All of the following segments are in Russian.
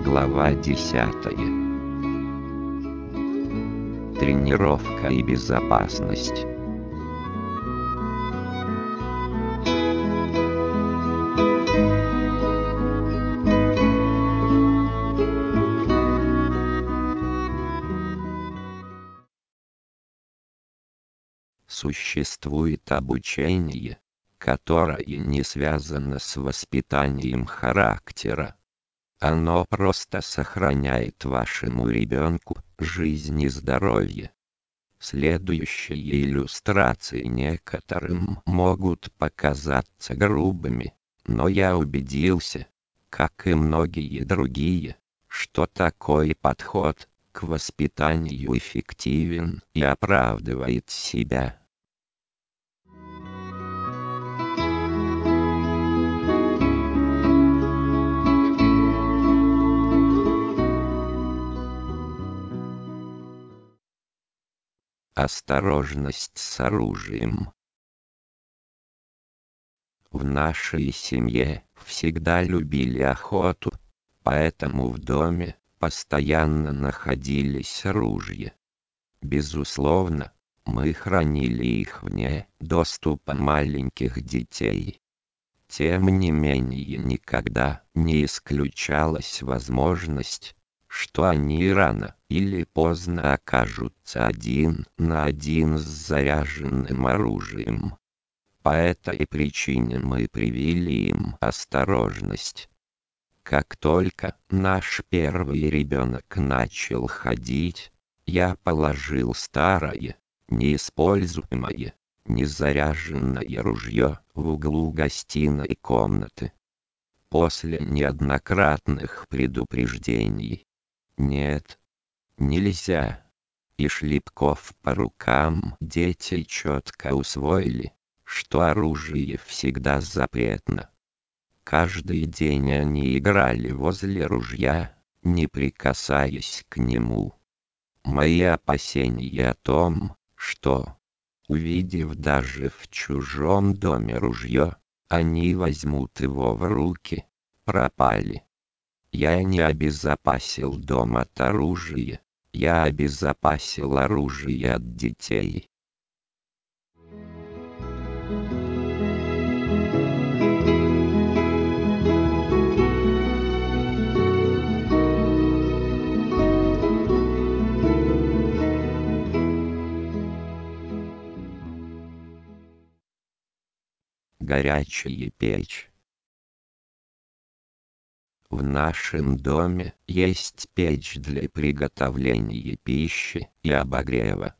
Глава 10. Тренировка и безопасность. Существует обучение, которое не связано с воспитанием характера. Оно просто сохраняет вашему ребенку жизнь и здоровье. Следующие иллюстрации некоторым могут показаться грубыми, но я убедился, как и многие другие, что такой подход к воспитанию эффективен и оправдывает себя. Осторожность с оружием. В нашей семье всегда любили охоту, поэтому в доме постоянно находились ружья. Безусловно, мы хранили их вне доступа маленьких детей. Тем не менее, никогда не исключалась возможность, что они рано или поздно окажутся один на один с заряженным оружием. По этой причине мы привили им осторожность. Как только наш первый ребенок начал ходить, я положил старое, неиспользуемое, незаряженное ружье в углу гостиной комнаты. После неоднократных предупреждений «нет, нельзя» и шлепков по рукам, дети четко усвоили, что оружие всегда запретно. Каждый день они играли возле ружья, не прикасаясь к нему. Мои опасения о том, что, увидев даже в чужом доме ружье, они возьмут его в руки, пропали. Я не обезопасил дом от оружия, я обезопасил оружие от детей. Горячая печь. В нашем доме есть печь для приготовления пищи и обогрева.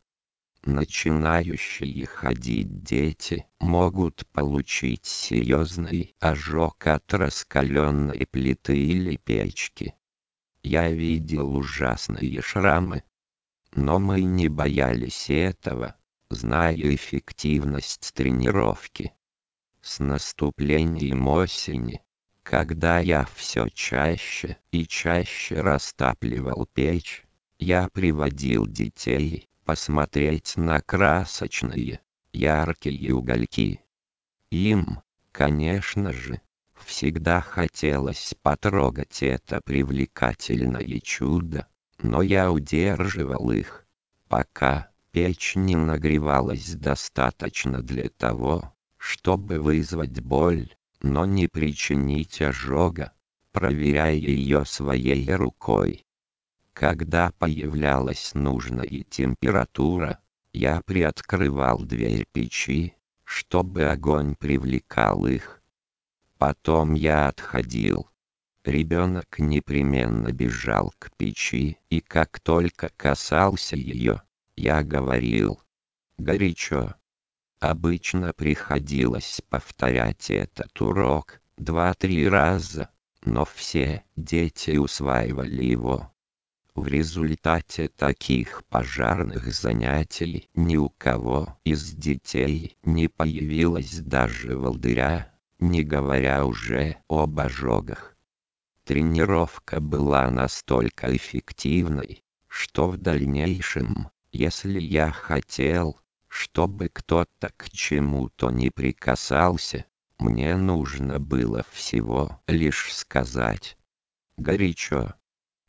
Начинающие ходить дети могут получить серьезный ожог от раскаленной плиты или печки. Я видел ужасные шрамы, но мы не боялись этого, зная эффективность тренировки. С наступлением осени, когда я все чаще и чаще растапливал печь, я приводил детей посмотреть на красочные, яркие угольки. Им, конечно же, всегда хотелось потрогать это привлекательное чудо, но я удерживал их, пока печь не нагревалась достаточно для того, чтобы вызвать боль, но не причинить ожога, проверяя ее своей рукой. Когда появлялась нужная температура, я приоткрывал дверь печи, чтобы огонь привлекал их. Потом я отходил. Ребенок непременно бежал к печи, и как только касался ее, я говорил: «Горячо». Обычно приходилось повторять этот урок 2-3 раза, но все дети усваивали его. В результате таких пожарных занятий ни у кого из детей не появилось даже волдыря, не говоря уже об ожогах. Тренировка была настолько эффективной, что в дальнейшем, если я хотел, чтобы кто-то к чему-то не прикасался, мне нужно было всего лишь сказать: «Горячо»,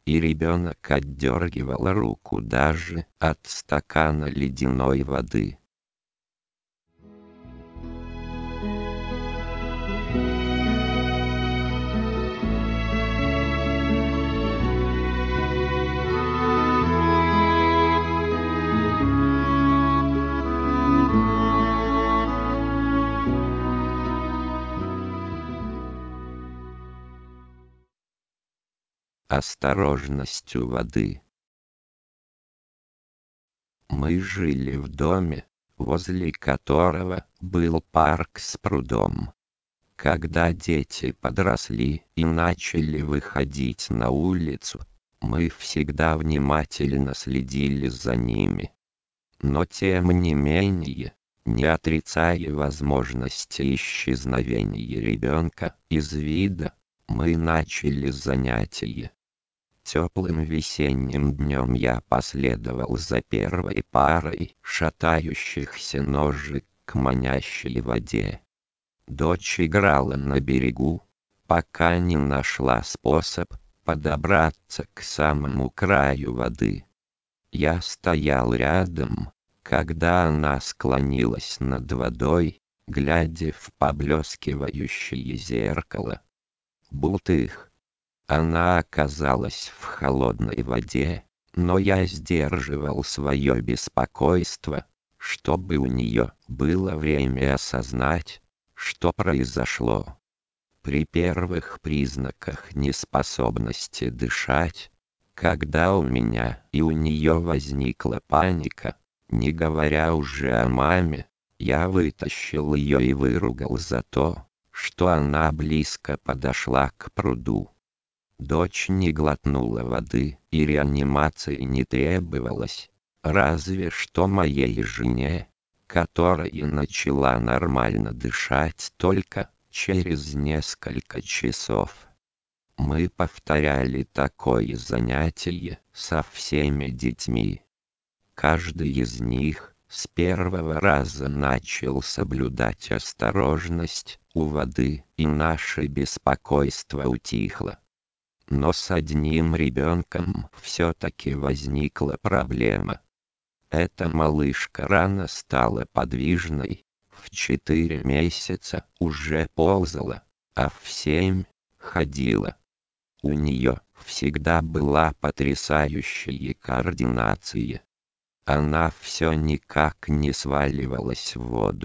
и ребенок отдергивал руку даже от стакана ледяной воды. Осторожностью воды. Мы жили в доме, возле которого был парк с прудом. Когда дети подросли и начали выходить на улицу, мы всегда внимательно следили за ними. Но тем не менее, не отрицая возможности исчезновения ребенка из вида, мы начали занятие. Теплым весенним днем я последовал за первой парой шатающихся ножек к манящей воде. Дочь играла на берегу, пока не нашла способ подобраться к самому краю воды. Я стоял рядом, когда она склонилась над водой, глядя в поблескивающее зеркало. Бултых! Она оказалась в холодной воде, но я сдерживал свое беспокойство, чтобы у нее было время осознать, что произошло. При первых признаках неспособности дышать, когда у меня и у нее возникла паника, не говоря уже о маме, я вытащил ее и выругал за то, что она близко подошла к пруду. Дочь не глотнула воды, и реанимации не требовалось, разве что моей жене, которая начала нормально дышать только через несколько часов. Мы повторяли такое занятие со всеми детьми. Каждый из них с первого раза начал соблюдать осторожность у воды, и наше беспокойство утихло. Но с одним ребенком все-таки возникла проблема. Эта малышка рано стала подвижной, в 4 месяца уже ползала, а в 7 ходила. У нее всегда была потрясающая координация. Она все никак не сваливалась в воду.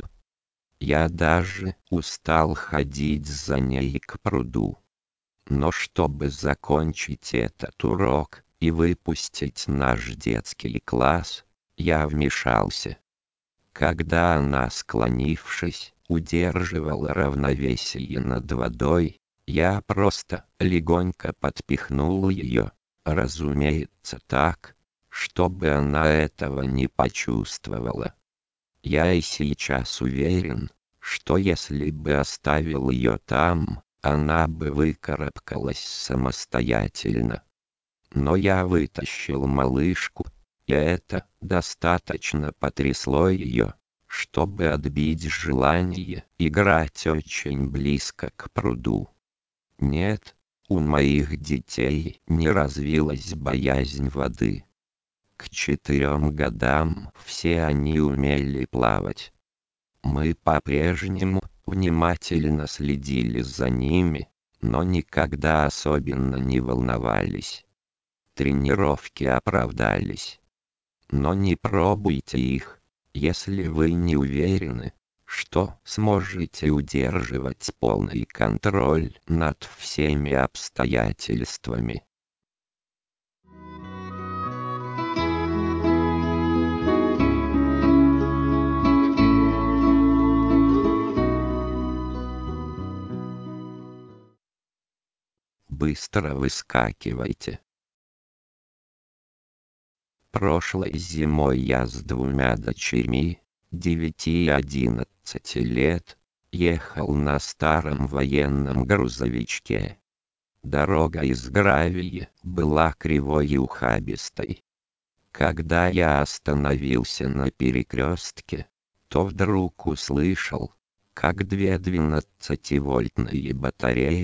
Я даже устал ходить за ней к пруду. Но чтобы закончить этот урок и выпустить наш детский класс, я вмешался. Когда она, склонившись, удерживала равновесие над водой, я просто легонько подпихнул ее, разумеется так, чтобы она этого не почувствовала. Я и сейчас уверен, что если бы оставил ее там, она бы выкарабкалась самостоятельно. Но я вытащил малышку, и это достаточно потрясло ее, чтобы отбить желание играть очень близко к пруду. Нет, у моих детей не развилась боязнь воды. К 4 годам все они умели плавать. Мы по-прежнему внимательно следили за ними, но никогда особенно не волновались. Тренировки оправдались. Но не пробуйте их, если вы не уверены, что сможете удерживать полный контроль над всеми обстоятельствами. Быстро выскакивайте. Прошлой зимой я с 2 дочерьми, 9 и 11 лет, ехал на старом военном грузовичке. Дорога из гравия была кривой и ухабистой. Когда я остановился на перекрестке, то вдруг услышал, как 2 12-вольтные батареи,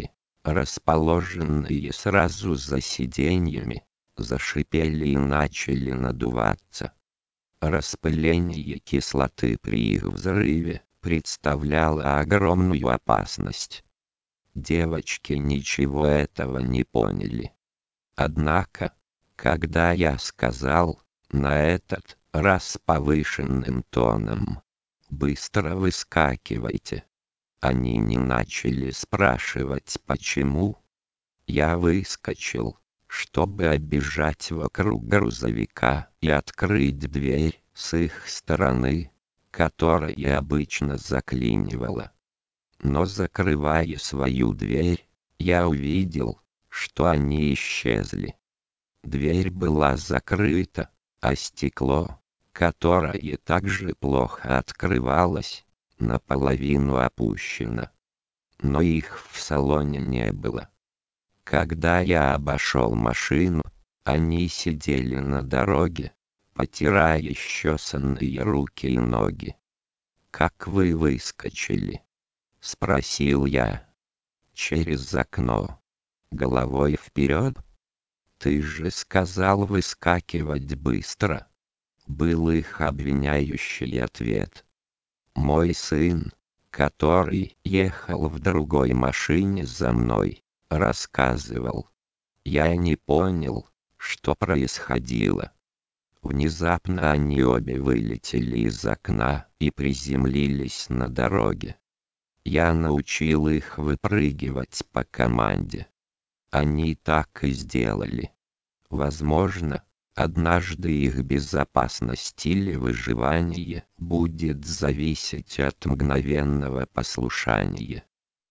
расположенные сразу за сиденьями, зашипели и начали надуваться. Распыление кислоты при их взрыве представляло огромную опасность. Девочки ничего этого не поняли. Однако, когда я сказал, на этот раз повышенным тоном: «Быстро выскакивайте», они не начали спрашивать почему. Я выскочил, чтобы оббежать вокруг грузовика и открыть дверь с их стороны, которая обычно заклинивала. Но закрывая свою дверь, я увидел, что они исчезли. Дверь была закрыта, а стекло, которое также плохо открывалось, наполовину опущено. Но их в салоне не было. Когда я обошел машину, они сидели на дороге, потирая исчесанные руки и ноги. «Как вы выскочили?» — спросил я. «Через окно. Головой вперед?» «Ты же сказал выскакивать быстро», — был их обвиняющий ответ. Мой сын, который ехал в другой машине за мной, рассказывал. Я не понял, что происходило. Внезапно они обе вылетели из окна и приземлились на дороге. Я научил их выпрыгивать по команде. Они так и сделали. Возможно, однажды их безопасность или выживание будет зависеть от мгновенного послушания.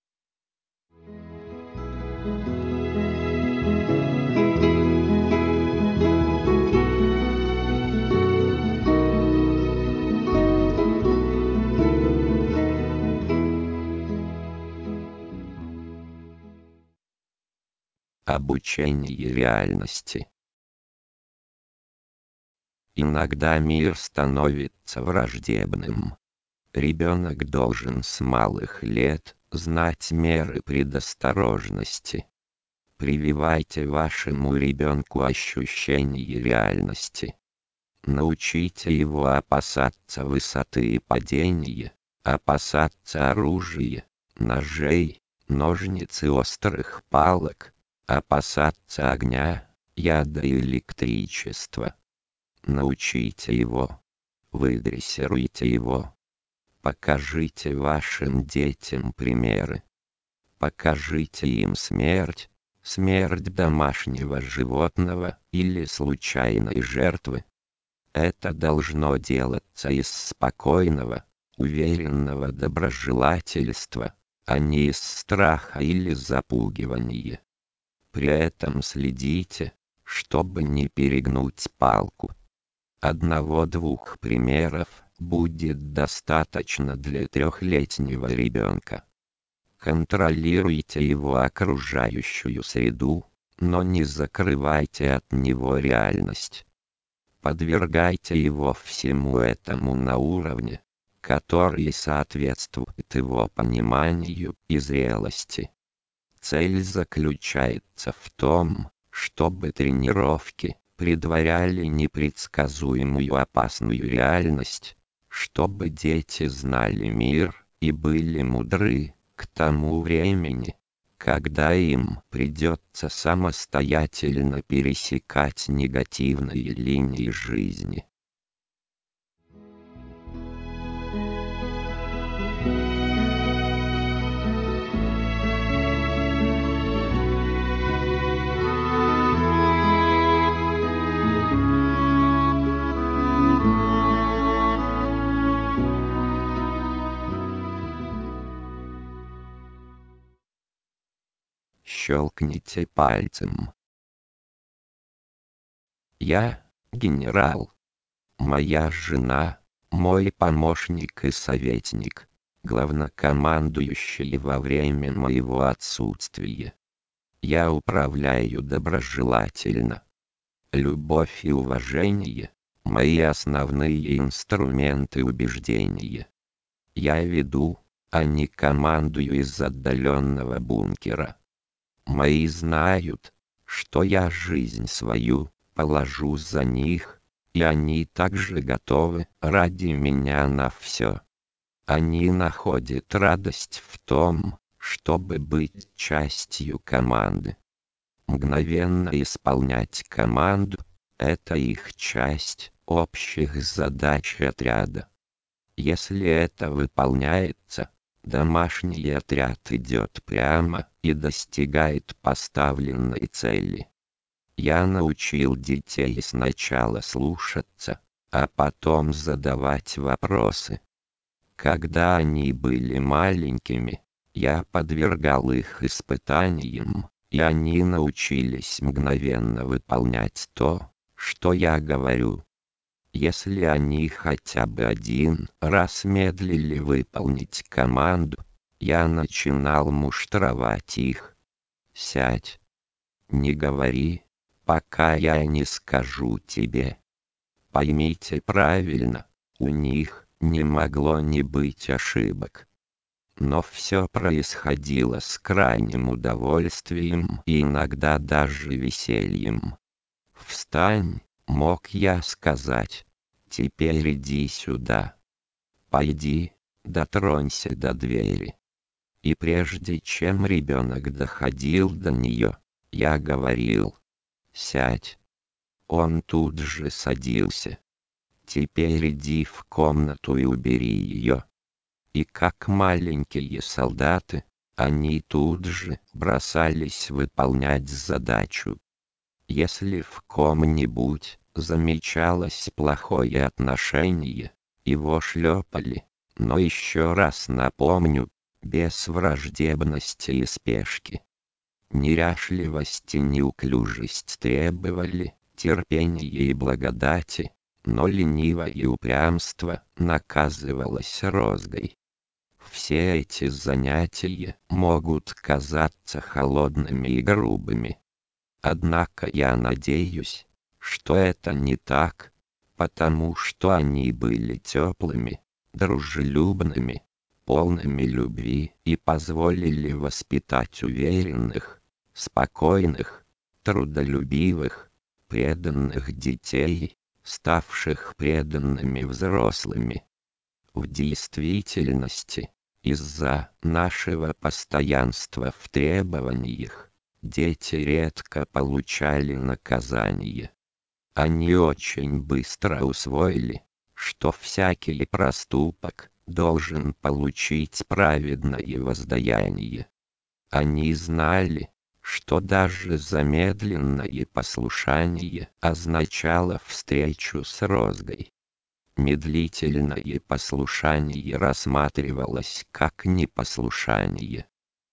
Обучение реальности. Иногда мир становится враждебным. Ребенок должен с малых лет знать меры предосторожности. Прививайте вашему ребенку ощущение реальности. Научите его опасаться высоты и падения, опасаться оружия, ножей, ножниц и острых палок, опасаться огня, яда и электричества. Научите его. Выдрессируйте его. Покажите вашим детям примеры. Покажите им смерть, смерть домашнего животного или случайной жертвы. Это должно делаться из спокойного, уверенного доброжелательства, а не из страха или запугивания. При этом следите, чтобы не перегнуть палку. Одного-двух примеров будет достаточно для 3-летнего ребенка. Контролируйте его окружающую среду, но не закрывайте от него реальность. Подвергайте его всему этому на уровне, который соответствует его пониманию и зрелости. Цель заключается в том, чтобы тренировки предваряли непредсказуемую опасную реальность, чтобы дети знали мир и были мудры к тому времени, когда им придется самостоятельно пересекать негативные линии жизни. Щелкните пальцем. Я — генерал. Моя жена — мой помощник и советник, главнокомандующий во время моего отсутствия. Я управляю доброжелательно. Любовь и уважение — мои основные инструменты убеждения. Я веду, а не командую из отдаленного бункера. Мои знают, что я жизнь свою положу за них, и они также готовы ради меня на все. Они находят радость в том, чтобы быть частью команды. Мгновенно исполнять команду — это их часть общих задач отряда. Если это выполняется, домашний отряд идет прямо и достигает поставленной цели. Я научил детей сначала слушаться, а потом задавать вопросы. Когда они были маленькими, я подвергал их испытаниям, и они научились мгновенно выполнять то, что я говорю. Если они хотя бы один раз медлили выполнить команду, я начинал муштровать их. «Сядь! Не говори, пока я не скажу тебе». Поймите правильно, у них не могло не быть ошибок. Но все происходило с крайним удовольствием и иногда даже весельем. «Встань!» — мог я сказать. «Теперь иди сюда. Пойди, дотронься до двери». И прежде чем ребенок доходил до нее, я говорил: «Сядь». Он тут же садился. «Теперь иди в комнату и убери ее». И как маленькие солдаты, они тут же бросались выполнять задачу. Если в ком-нибудь замечалось плохое отношение, его шлепали, но еще раз напомню, без враждебности и спешки. Неряшливость и неуклюжесть требовали терпения и благодати, но ленивое упрямство наказывалось розгой. Все эти занятия могут казаться холодными и грубыми. Однако я надеюсь, что это не так, потому что они были теплыми, дружелюбными, полными любви и позволили воспитать уверенных, спокойных, трудолюбивых, преданных детей, ставших преданными взрослыми. В действительности, из-за нашего постоянства в требованиях, дети редко получали наказание. Они очень быстро усвоили, что всякий проступок должен получить праведное воздаяние. Они знали, что даже замедленное послушание означало встречу с розгой. Медлительное послушание рассматривалось как непослушание.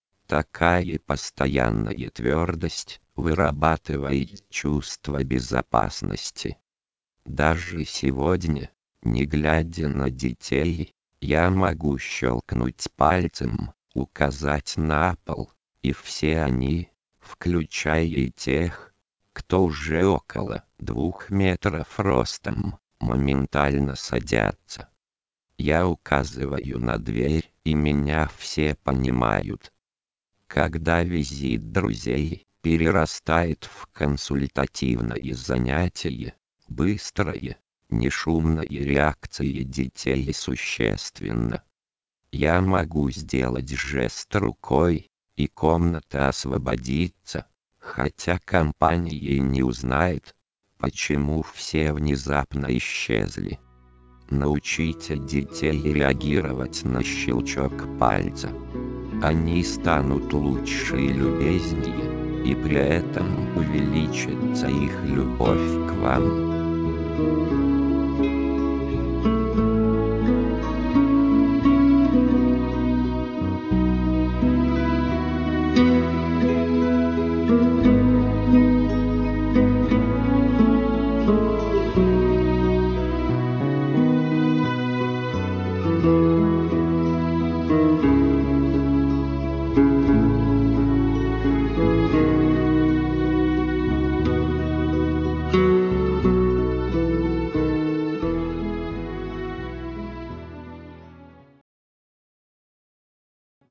Такая постоянная твердость вырабатывает чувство безопасности. Даже сегодня, не глядя на детей, я могу щелкнуть пальцем, указать на пол, и все они, включая и тех, кто уже около 2 метров ростом, моментально садятся. Я указываю на дверь, и меня все понимают. Когда визит друзей перерастает в консультативное занятие, быстрая, нешумная реакция детей существенна. Я могу сделать жест рукой, и комната освободится, хотя компания не узнает, почему все внезапно исчезли. Научите детей реагировать на щелчок пальца. Они станут лучше и любезнее, и при этом увеличится их любовь к вам.